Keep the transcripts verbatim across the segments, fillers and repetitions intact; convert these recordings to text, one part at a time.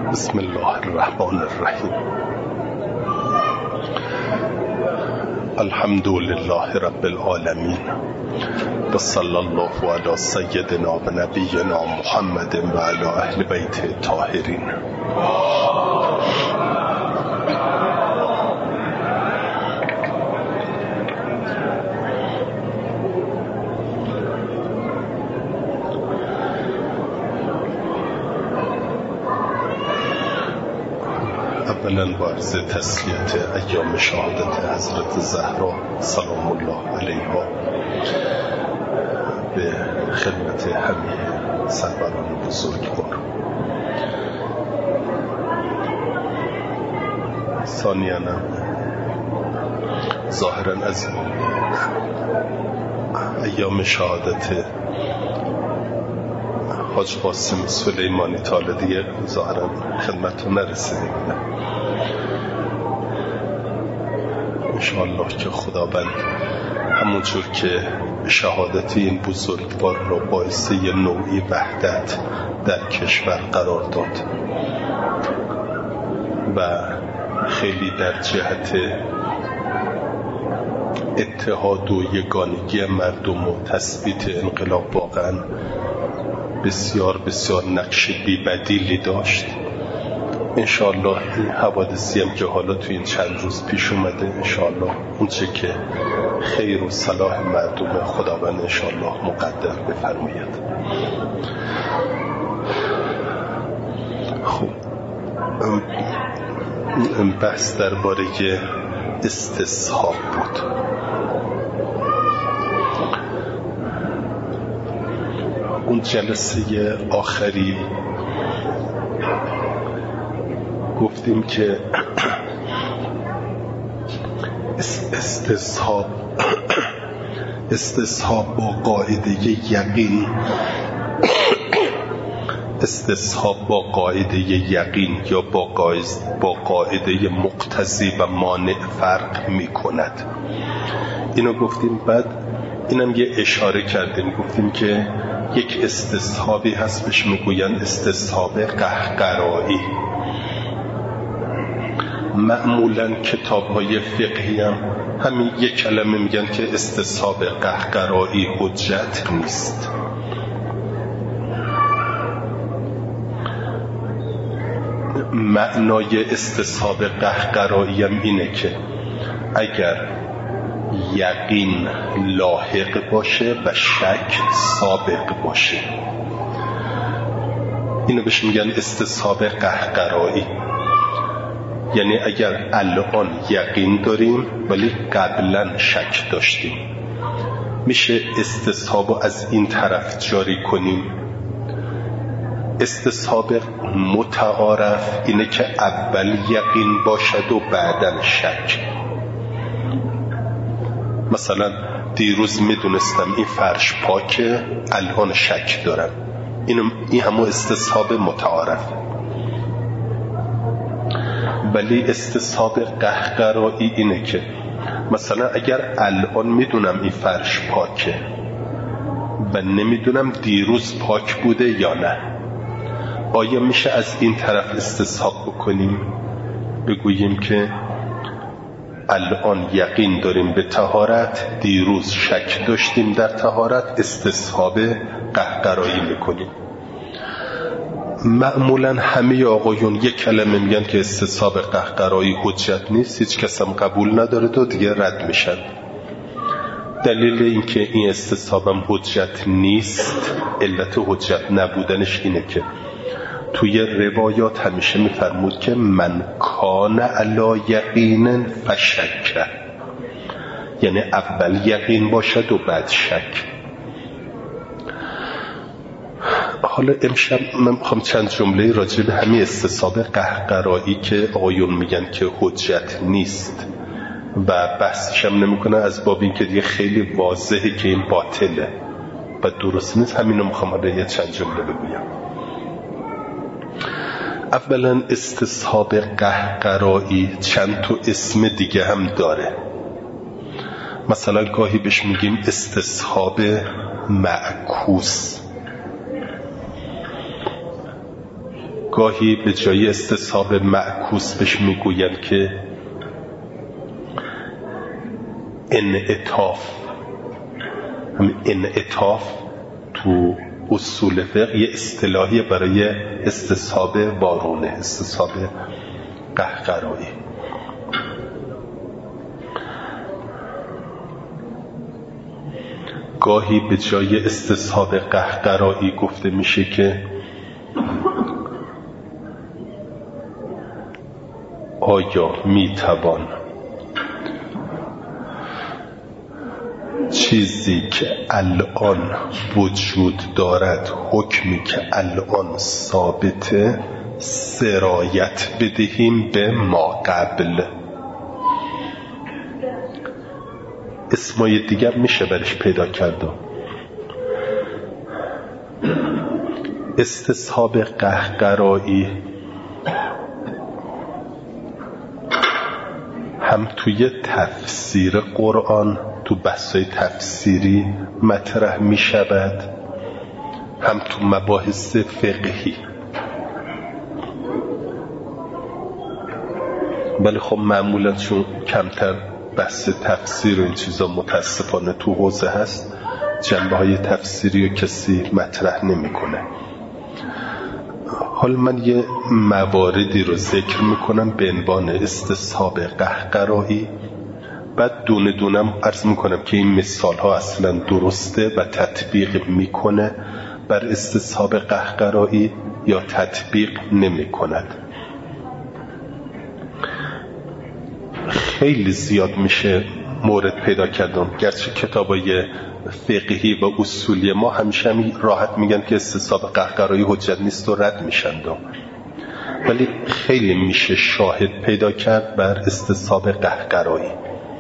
بسم الله الرحمن الرحیم. الحمد لله رب العالمین و صلی الله علی سیدنا و نبینا محمد و علی اهل بیت الطاهرین. اولا با عرض تسلیت ایام شهادت حضرت زهرا سلام الله علیها به خدمت همه سروران بزرگوار. ثانیاً ظاهراً از ایام شهادت حاج قاسم سلیمانی تا دیگه ظاهراً خدمتتون نرسیده انشاءالله که خداوند همونجور که شهادت این بزرگوار را باعث یه نوعی وحدت در کشور قرار داد و خیلی در جهت اتحاد و یگانگی مردم و تثبیت انقلاب واقعا بسیار بسیار نقش بی‌بدیلی داشت. انشاءالله این حوادثی هم که حالا تو این چند روز پیش اومده انشاءالله اون چه که خیر و صلاح مردم خداوند انشاءالله مقدر بفرماید. خب بحث درباره استصحاب بود. اون جلسه آخری گفتیم که استصحاب استصحاب با قاعده یقین استصحاب با قاعده یقین یا با قاعده با قاعده مقتضی و مانع فرق می کند. اینو گفتیم. بعد اینم یه اشاره کردیم، گفتیم که یک استصحابی هست بهش میگوین استصحاب قهقرایی. معمولاً کتاب‌های فقهی هم همین یک کلمه میگن که استصحاب قهقرایی حجت نیست. معنای استصحاب قهقرایی هم اینه که اگر یقین لاحق باشه و شک سابق باشه، اینو بهش میگن استصحاب قهقرایی. یعنی اگر الان یقین داریم ولی قبلا شک داشتیم، میشه استصحابو از این طرف جاری کنیم. استصحاب متعارف اینه که اول یقین باشد و بعداً شک. مثلا دیروز میدونستم این فرش پاکه، الان شک دارم. این این همون استصحاب متعارف. ولی استصحاب قهقرایی اینه که مثلا اگر الان میدونم این فرش پاکه و نمیدونم دیروز پاک بوده یا نه، آیا میشه از این طرف استصحاب بکنیم؟ بگوییم که الان یقین داریم به طهارت، دیروز شک داشتیم در طهارت، استصحاب قهقرایی میکنیم. معمولا همه آقایون یک کلمه میگن که استصحاب قهقرایی حجت نیست، هیچ کس هم قبول نداره و دیگه رد میشن. دلیل اینکه این استصحاب هم حجت نیست، علت حجت نبودنش اینه که توی روایات همیشه میفرمود که من کان علی یقین فشک، یعنی اول یقین باشد و بعد شک. حالا امشب من میخوام چند جمله راجع به همین استصحاب قهقرایی که آقایون میگن که حجت نیست و بحثش هم نمیکنه از باب این که دیگه خیلی واضحه که این باطله و درست نیست، همینو میخوام حالا یه چند جمله بگویم. اولا استصحاب قهقرایی چند تا اسم دیگه هم داره. مثلا گاهی بهش میگیم استصحاب معکوس، گاهی به جای استصحاب معکوس بهش میگوین که انعطاف. همین انعطاف تو اصول فقه یه اصطلاحی برای استصحاب وارونه، استصحاب قهقرایی. گاهی به جای استصحاب قهقرایی گفته میشه که آیا میتوان چیزی که الان وجود دارد، حکمی که الان ثابته، سرایت بدهیم به ما قبل؟ اسمای دیگر میشه برش پیدا کرد. استصحاب قهقرایی هم توی تفسیر قرآن، تو بحثای تفسیری مطرح می شود، هم تو مباحث فقهی. ولی خب معمولا چون کمتر بحث تفسیر و این چیزا متاسفانه تو حوزه هست، جنبه های تفسیری رو کسی مطرح نمی کنه. حالا من یه مواردی رو ذکر میکنم به عنوان استصحاب قهقرایی، بعد دونه دونم عرض میکنم که این مثال ها اصلا درسته و تطبیق میکنه بر استصحاب قهقرایی یا تطبیق نمی کند. خیلی زیاد میشه مورد پیدا کردم، گرچه کتابای فقهی و اصولی ما همیشه هم راحت میگن که استصحاب قهقرایی حجت نیست و رد میشن، ولی خیلی میشه شاهد پیدا کرد بر استصحاب قهقرایی.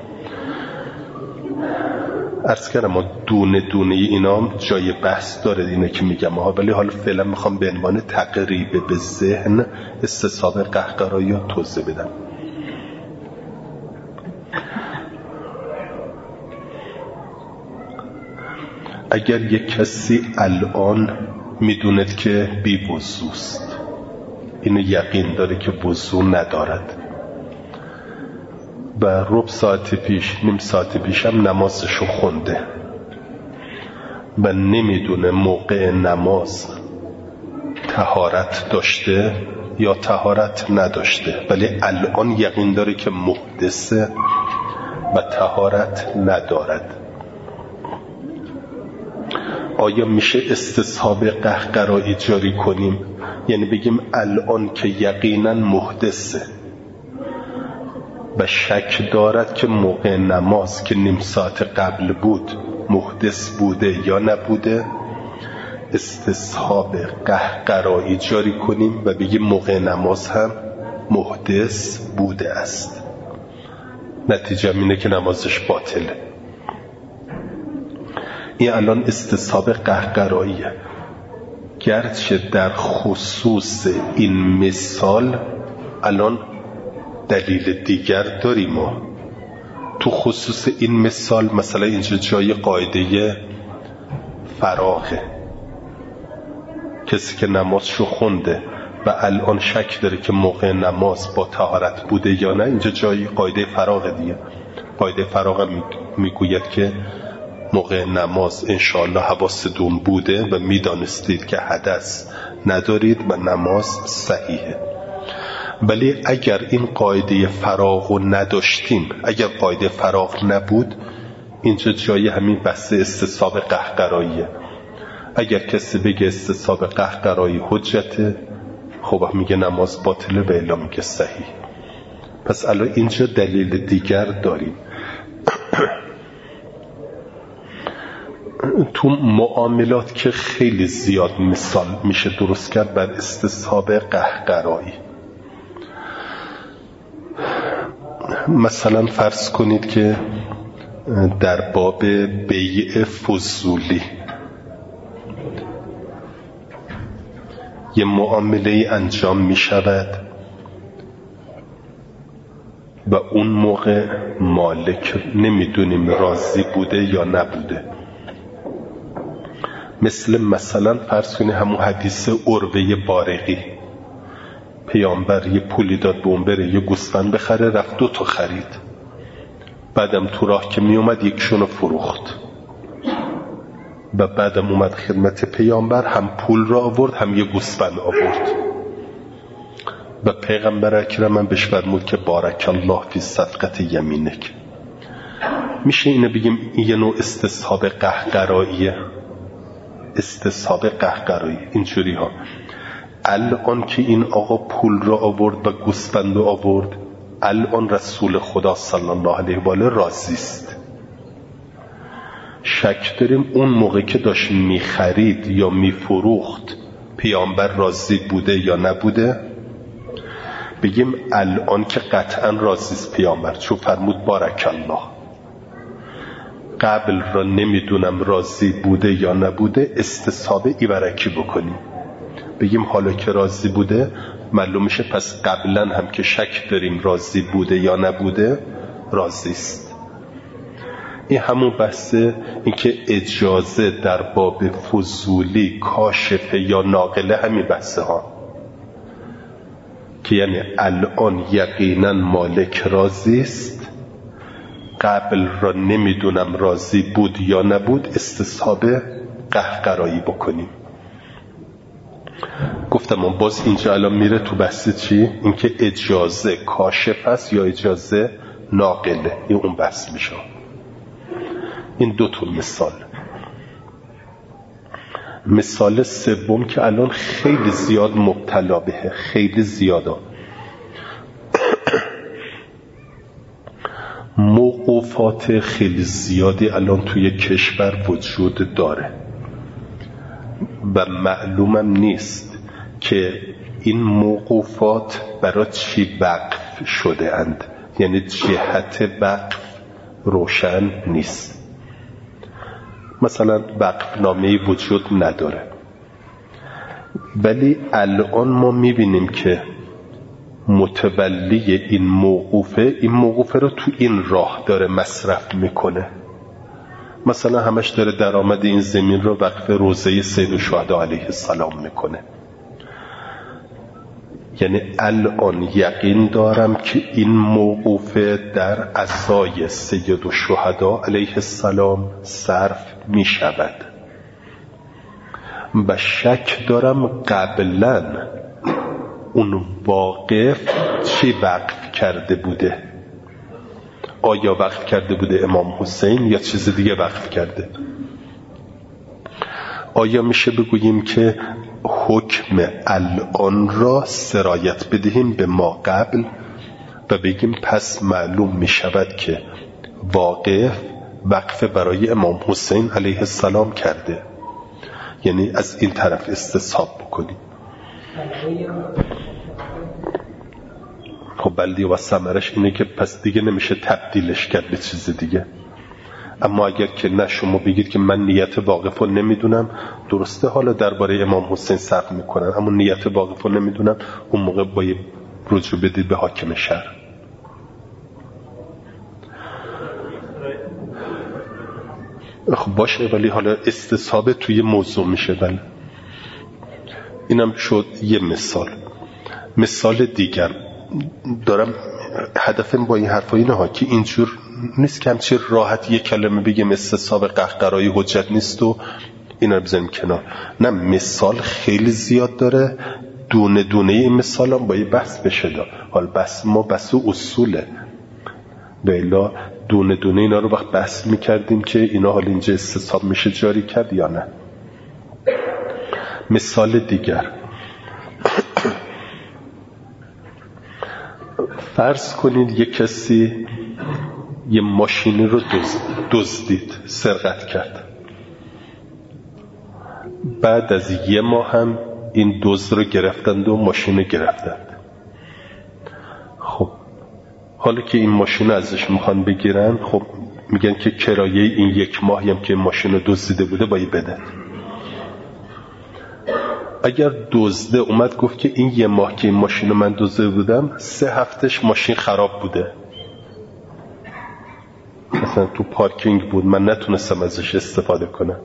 عرض کردم ما دونه دونه اینا جای بحث داره اینه که میگم ها، ولی حالا فعلا میخوام به عنوان تقریب به ذهن استصحاب قهقرایی رو توضیح بدم. اگر یک کسی الان میدوند که بی وضوست، اینو یقین داره که وضو ندارد و ربع ساعت پیش، نیم ساعت پیش هم نمازشو خونده و نمیدونه موقع نماز طهارت داشته یا طهارت نداشته، ولی الان یقین داره که محدثه و طهارت ندارد، آیا میشه استصحاب قهقرایی جاری کنیم؟ یعنی بگیم الان که یقینا محدثه و شک دارد که موقع نماز که نیم ساعت قبل بود محدث بوده یا نبوده، استصحاب قهقرایی جاری کنیم و بگیم موقع نماز هم محدث بوده است، نتیجه اینه که نمازش باطله. این الان استصحاب قهقراییه، گرچه در خصوص این مثال الان دلیل دیگر داریم. ما تو خصوص این مثال مثلا اینجا جای قاعده فراغه، کسی که نمازشو خونده و الان شک داره که موقع نماز با طهارت بوده یا نه، اینجا جای قاعده فراغه دیگه. قاعده فراغ میگوید که موقع نماز انشاءالله حواستون بوده و میدانستید که حدث ندارید و نماز صحیحه. ولی اگر این قاعده فراغ رو نداشتیم، اگر قاعده فراغ نبود، اینجا جای همین بحث استصحاب قهقراییه. اگر کسی بگه استصحاب قهقرایی حجته، خب میگه نماز باطله و الا میگه صحیح. پس الان اینجا دلیل دیگر داریم. تو معاملات که خیلی زیاد مثال میشه درست کرد بر استصحاب قهقرایی. مثلا فرض کنید که در باب بیع فضولی یه معامله انجام می شود و اون موقع مالک نمیدونیم راضی بوده یا نبوده. مثل مثلا فرض کنید همون حدیث عروه بارقی پیامبر یه پولی داد به اون بره یه گوسفند بخره، رفت دو تا خرید. بعدم تو راه که می اومد یکشونو فروخت و بعدم اومد خدمت پیامبر، هم پول را آورد هم یه گوسفند آورد و پیغمبر اکرم هم بهش فرمود که بارک الله فی صفقت یمینک. میشه اینو بگیم این یه نوع استصحاب قهقراییه، استصحاب قهقرایی. اینجوری ها الان که این آقا پول را آورد و گوسفند را آورد، الان رسول خدا صلی الله علیه و آله راضی است. شک داریم اون موقع که داشت میخرید یا میفروخت پیامبر راضی بوده یا نبوده؟ بگیم الان که قطعا راضی است پیامبر، چون فرمود بارک الله. قبل را نمیدونم راضی بوده یا نبوده، استصحاب ایورکی بکنیم، بگیم حالا که راضی بوده معلوم میشه پس قبلا هم که شک داریم راضی بوده یا نبوده راضی است. این همون بحثه، این که اجازه در باب فضولی کاشفه یا ناقله، همین بحثه ها که یعنی الان یقینا مالک راضی است، قبل را نمیدونم راضی بود یا نبود، استصحاب قهقرایی بکنیم. گفتم من باز اینجا الان میره تو بحث چی؟ اینکه اجازه کاشف است یا اجازه ناقله، این اون بحث میشه. این دو تا مثال. مثال سوم که الان خیلی زیاد مبتلا بهه، خیلی زیاده، موقوفات خیلی زیادی الان توی کشور وجود داره و معلومم نیست که این موقوفات برای چی وقف شده اند، یعنی جهت وقف روشن نیست. مثلا وقف نامه‌ای وجود نداره، ولی الان ما میبینیم که متولی این موقوفه این موقوفه رو تو این راه داره مصرف میکنه. مثلا همش داره درآمد این زمین رو وقف روضه سید الشهدا علیه السلام میکنه. یعنی الان یقین دارم که این موقوفه در عزای سید الشهدا علیه السلام صرف می شود و شک دارم قبلا اون واقف چی وقف کرده بوده، آیا وقف کرده بوده امام حسین یا چیز دیگه وقف کرده. آیا میشه بگوییم که حکم الان را سرایت بدهیم به ما قبل و بگیم پس معلوم میشود که واقف وقف برای امام حسین علیه السلام کرده، یعنی از این طرف استصحاب بکنیم. خب بلدی و ثمرش اینه که پس دیگه نمیشه تبدیلش کرد به چیز دیگه. اما اگر که نه شما بگید که من نیت واقف رو نمیدونم، درسته حالا درباره امام حسین صرف میکنن اما نیت واقف رو نمیدونم، اون موقع باید رجوع بدید به حاکم شهر. خب باشه، ولی حالا استصحاب توی موضوع میشه. بله اینم شد یه مثال. مثال دیگر دارم، هدفم با این حرفا اینه ها که اینجور نیست که همچین راحت یه کلمه بگیم استصحاب قهقرایی حجت نیست و این رو بزنیم کنار. نه، مثال خیلی زیاد داره، دونه دونه این مثال هم باید بحث بشه دا. حال بحث ما بحث اصوله، بیلا دونه دونه اینا رو وقت بحث میکردیم که اینا حال اینجا استصحاب میشه جاری کرد یا نه. مثال دیگر، فرض کنید یک کسی یه ماشینی رو دزدید، سرقت کرد. بعد از یه ماه هم این دزد رو گرفتند و ماشین گرفتند. خب حالا که این ماشین ازش میخوان بگیرن، خب میگن که کرایه این یک ماهی هم که ماشین رو دزدیده بوده باید بدن. اگر دزده اومد گفت که این یه ماه که این ماشین رو من دزدیده بودم، سه هفتش ماشین خراب بوده، مثلا تو پارکینگ بود، من نتونستم ازش استفاده کنم،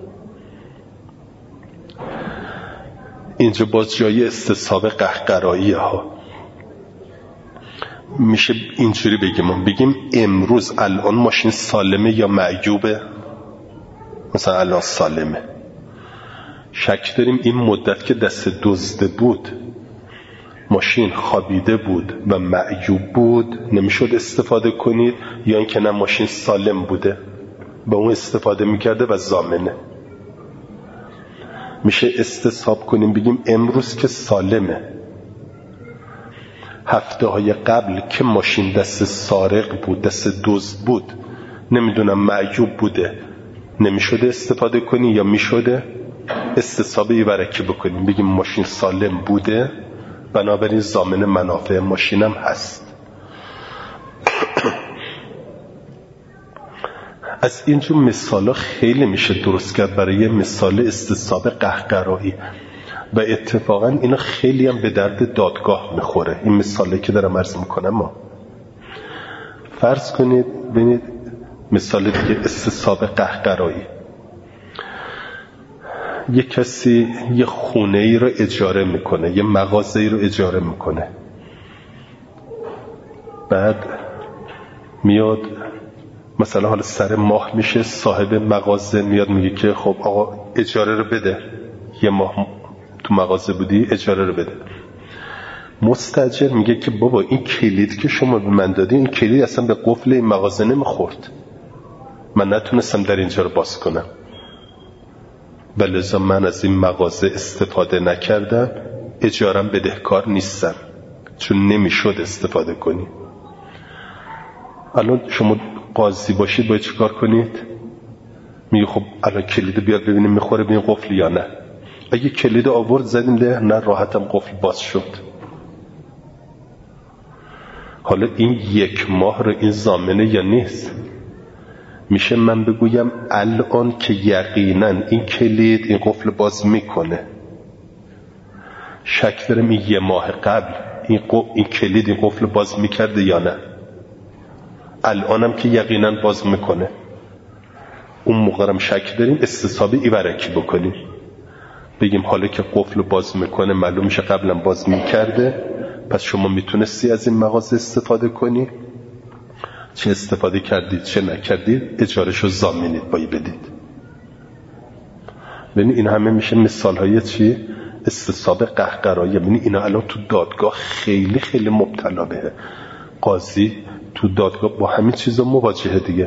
اینجا باز جای استصحاب قهقرایی ها. میشه اینجوری بگیم بگیم امروز الان ماشین سالمه یا معیوبه؟ مثلا الان سالمه. شک داریم این مدت که دست دزده بود ماشین خوابیده بود و معیوب بود نمیشد استفاده کنید، یا اینکه نه ماشین سالم بوده به اون استفاده میکرده و ضامنه. میشه استصحاب کنیم بگیم امروز که سالمه، هفته های قبل که ماشین دست سارق بود دست دزد بود نمیدونم معیوب بوده نمیشده استفاده کنی یا میشده؟ استصحاب ایورکی بکنیم بگیم ماشین سالم بوده بنابراین ضامن منافع ماشینم هست. از اینجور مثالا خیلی میشه درست کرد برای مثال استصحاب قهقرایی و اتفاقا اینا خیلی هم به درد دادگاه میخوره. این مثالی که دارم عرض میکنم ما فرض کنید ببینید مثال دیگه استصحاب قهقرایی. یه کسی یه خونه ای رو اجاره میکنه، یه مغازه ای رو اجاره میکنه، بعد میاد مثلا حالا سر ماه میشه صاحب مغازه میاد میگه که خب آقا اجاره رو بده، یه ماه تو مغازه بودی اجاره رو بده. مستاجر میگه که بابا این کلید که شما به من دادی این کلید اصلا به قفل این مغازه نمیخورد، من نتونستم در اینجا رو باز کنم و لذا من از این مغازه استفاده نکردم، اجارم بدهکار نیستم چون نمیشد استفاده کنی. الان شما قاضی باشید باید چیکار کنید؟ میگه خب الان کلید بیار ببینیم میخوره به این قفل یا نه. اگه کلید آورد زدیم ده نه راحتم قفل باز شد. حالا این یک ماه رو این ضامنه یا نیست؟ میشه من بگویم الان که یقینا این کلید این قفل باز میکنه، شک دارم این یه ماه قبل این, این کلید این قفل باز میکرده یا نه، الانم که یقینا باز میکنه، اون موقعم شک داریم استصحاب ایورکی بکنیم بگیم حالا که قفل باز میکنه معلوم میشه قبلا باز میکرده، پس شما میتونستی از این مغازه استفاده کنی، چه استفاده کردید چه نکردید اجارهشو ضامنید باید بدید. ببینید این همه میشه مثال های چی؟ استصحاب قهقرایی. ببینید اینا الان تو دادگاه خیلی خیلی مبتلا بهه، قاضی تو دادگاه با همین چیزا مواجهه دیگه.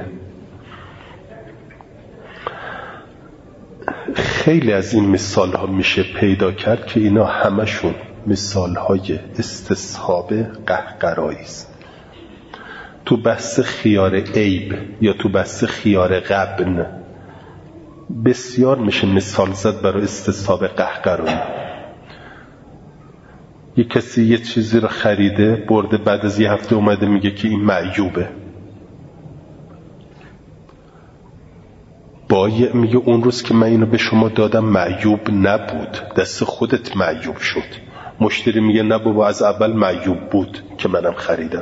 خیلی از این مثال ها میشه پیدا کرد که اینا همشون مثال های استصحاب قهقرایی است. تو بحث خیار عیب یا تو بحث خیار غبن بسیار میشه مثال زد برای استصحاب قهقرایی. یه کسی یه چیزی رو خریده برده بعد از یه هفته اومده میگه که این معیوبه، با میگه اون روز که من اینو به شما دادم معیوب نبود، دست خودت معیوب شد. مشتری میگه نه بابا از اول معیوب بود که منم خریدم.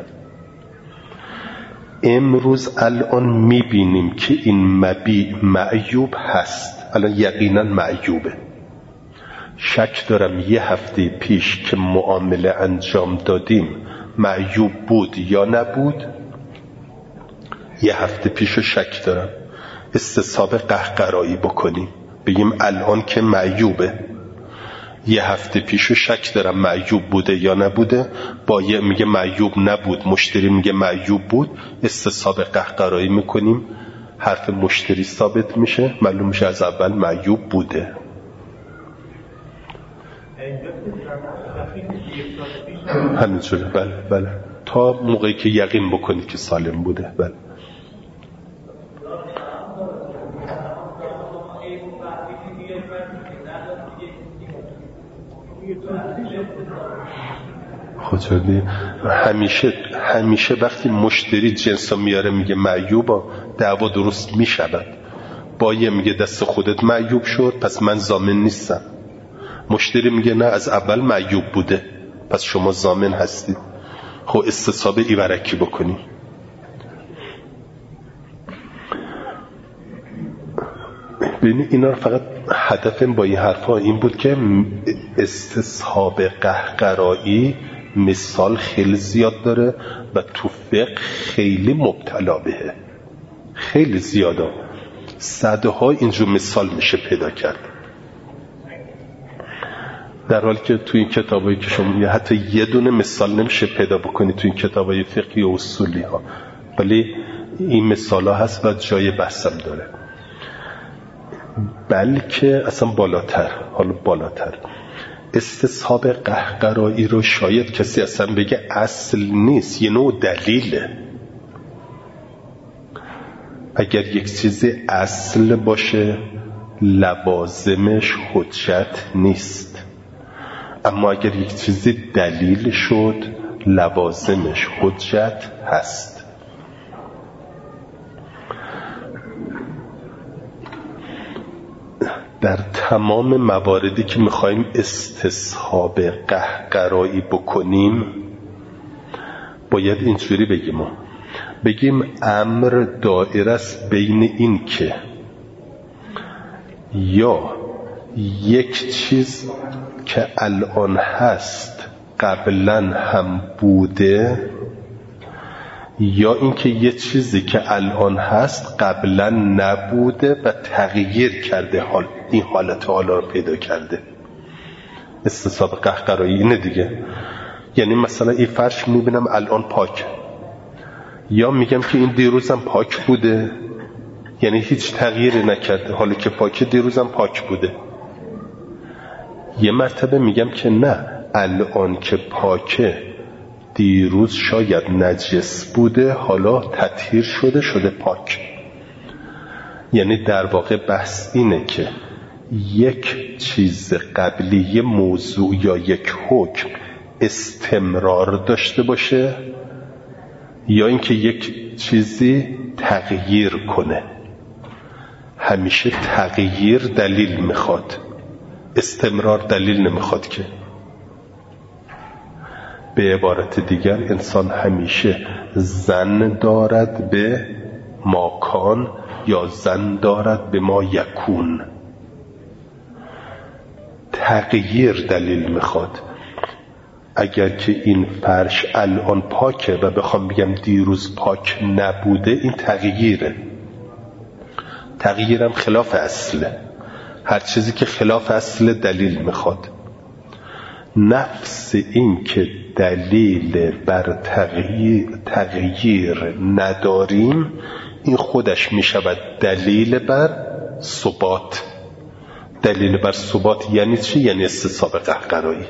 امروز الان میبینیم که این مبیع معیوب هست، الان یقینا معیوبه. شک دارم یه هفته پیش که معامله انجام دادیم معیوب بود یا نبود، یه هفته پیشو شک دارم، استصحاب قهقرایی بکنیم بگیم الان که معیوبه، یه هفته پیشو شک دارم معیوب بوده یا نبوده، با یه میگه معیوب نبود مشتری میگه معیوب بود، استصحاب قهقرایی میکنیم، حرف مشتری ثابت میشه، معلوم میشه از اول معیوب بوده. همینجوره بله بله تا موقعی که یقین بکنید که سالم بوده. بله خودشونی همیشه همیشه وقتی مشتری جنسا میاره میگه معیوبا دعوا درست میشود. با یه میگه دست خودت معیوب شد پس من ضامن نیستم، مشتری میگه نه از اول معیوب بوده پس شما ضامن هستید. خب استصحاب ایورکی بکنی. ببینید اینا رو فقط هدفم با این حرفا این بود که استصحاب قهقرایی مثال خیلی زیاد داره و تو فقه خیلی مبتلا بهه، خیلی زیاده، صدها اینجور مثال میشه پیدا کرد، در حالی که تو این کتابایی که شما حتی یه دونه مثال نمیشه پیدا بکنی تو این کتابای فقهی و اصولی ها، ولی این مثال ها هست و جای بحثم داره. بلکه اصلا بالاتر، حالا بالاتر استصحاب قهقرایی رو شاید کسی اصلا بگه اصل نیست، یه نوع دلیله. اگر یک چیز اصل باشه لوازمش حجت نیست، اما اگر یک چیزی دلیل شد لوازمش حجت هست. در تمام مواردی که میخوایم استصحاب قهقرایی بکنیم باید اینجوری بگیم بگیم امر دائر است بین این که یا یک چیز که الان هست قبلا هم بوده، یا اینکه یه چیزی که الان هست قبلا نبوده و تغییر کرده، حال این حالت حالا رو پیدا کرده. استصحاب قهقرایی اینه دیگه. یعنی مثلا این فرش میبینم الان پاک، یا میگم که این دیروزم پاک بوده، یعنی هیچ تغییری نکرده، حالا که پاکه دیروزم پاک بوده. یه مرتبه میگم که نه، الان که پاکه دیروز شاید نجس بوده، حالا تطهیر شده شده پاک. یعنی در واقع بحث اینه که یک چیز قبلی، یه موضوع یا یک حکم استمرار داشته باشه، یا اینکه یک چیزی تغییر کنه. همیشه تغییر دلیل میخواد، استمرار دلیل نمیخواد که. به عبارت دیگر انسان همیشه ظن دارد به ما کان یا ظن دارد به ما یکون. تغییر دلیل میخواد. اگر که این فرش الان پاکه و بخوام بگم دیروز پاک نبوده، این تغییره. تغییرم خلاف اصله. هر چیزی که خلاف اصل دلیل میخواد. نفس این که دلیل بر تغییر, تغییر نداریم، این خودش میشود دلیل بر ثبات. دلیل بر ثبات یعنی چی؟ یعنی استصحاب قهقرایی.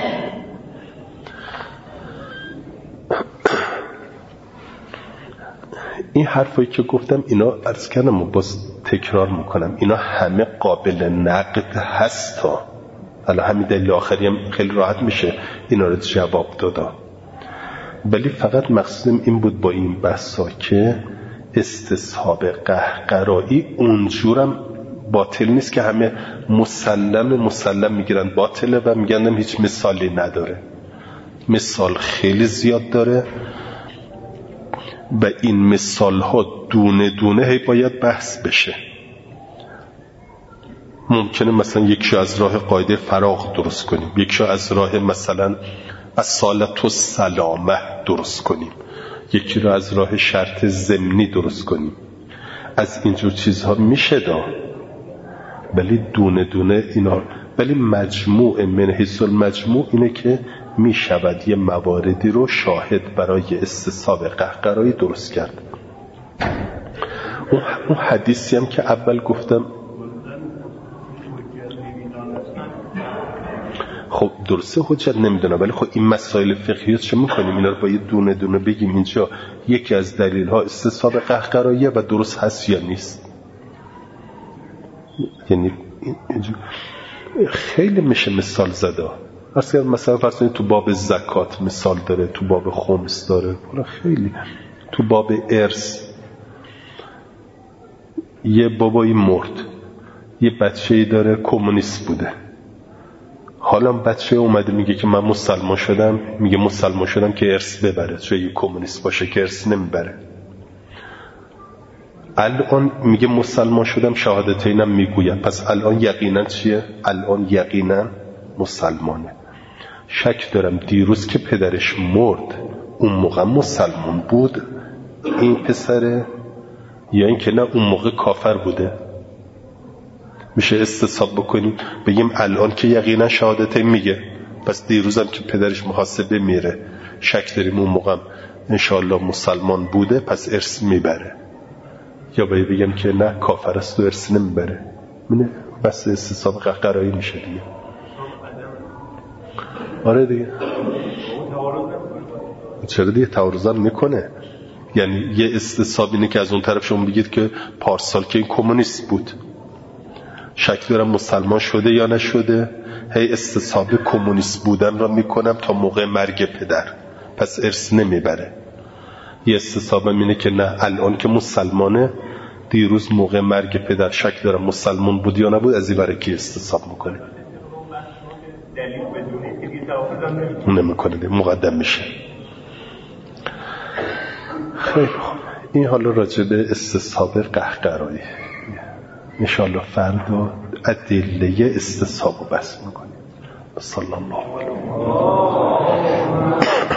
این حرفایی که گفتم اینا عرض کردم و باز تکرار میکنم، اینا همه قابل نقد هست ها. حالا همین دلیل آخری هم خیلی راحت میشه اینا رو جواب دادا، ولی فقط مقصودم این بود با این بحثا که استصحاب قهقرایی اونجورم باطل نیست که همه مسلم مسلم میگیرن باطله و میگن هیچ مثالی نداره. مثال خیلی زیاد داره و این مثال ها دونه دونه هی باید بحث بشه. ممکنه مثلا یکشو از راه قاعده فراغ درست کنیم، یکشو از راه مثلا اصالت و سلامه درست کنیم، یکی رو از راه شرط ضمنی درست کنیم. از اینجور چیزها میشه دا، ولی دونه دونه اینا، ولی مجموع من حیث المجموع اینه که میشود یه مواردی رو شاهد برای استصحاب قهقرایی درست کرد. اون حدیثی هم که اول گفتم خب درسته حجت نمیدونم، ولی خب این مسائل فقهی چه میکنیم؟ اینا رو باید دونه دونه بگیم. اینجا یکی از دلیل ها استصحاب قهقراییه و درست هست یا نیست. یعنی خیلی میشه مثال زده. اصلا مثلا فرض کنید تو باب زکات مثال داره، تو باب خمس داره، خیلی تو باب ارث. یه بابایی مرد، یه بچه‌ای داره کمونیست بوده، حالا بچه اومده میگه که من مسلمان شدم، میگه مسلمان شدم که ارث ببره، چون یه کمونیست باشه که ارث نمیبره. الان میگه مسلمان شدم، شهادتینم میگوید، پس الان یقینا چیه؟ الان یقینا مسلمانه. شک دارم دیروز که پدرش مرد اون موقع مسلمان بود این پسره، یا این که نه اون موقع کافر بوده. میشه استصحاب بکنیم بگیم الان که یقینا شهادت میگه، پس دیروزم که پدرش محاسبه میره شک داریم اون موقع انشاءالله مسلمان بوده پس ارث میبره، یا باید بگم که نه کافر است و ارث نمیبره. منه بس استصحاب قهقرایی میشه دیگه. آره دیگه چرا دیگه تعارضم میکنه. یعنی یه استصحاب اینه که از اون طرف شما بگید که پارسال که این کمونیست بود شک دارم مسلمان شده یا نشده، هی استصحاب کمونیست بودن را میکنم تا موقع مرگ پدر پس ارث نمیبره. یه استصحاب اینه که نه الان که مسلمانه دیروز موقع مرگ پدر شک دارم مسلمان بود یا نبود، از این برای کی استصحاب میکنه؟ نمیکنه، مقدم میشه. خیلی خوب، این حالا راجع به استصحاب قهقرایی انشاءالله فردا ادله استصحاب رو بحث میکنیم. صلی الله علیه و